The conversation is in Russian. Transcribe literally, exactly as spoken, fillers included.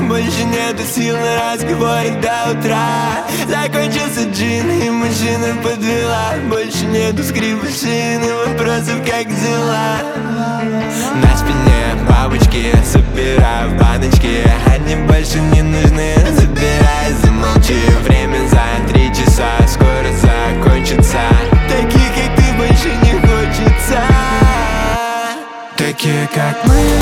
больше нету сил на разговоры до утра. Закончился джин и машина подвела. Больше нету скрипа шин и вопросов, как дела. На спине бабочки, собираю баночки. Они больше не нужны, забирай, замолчи. Время за три часа, скоро закончится. Таких, как ты, больше не хочется. Такие, как мы.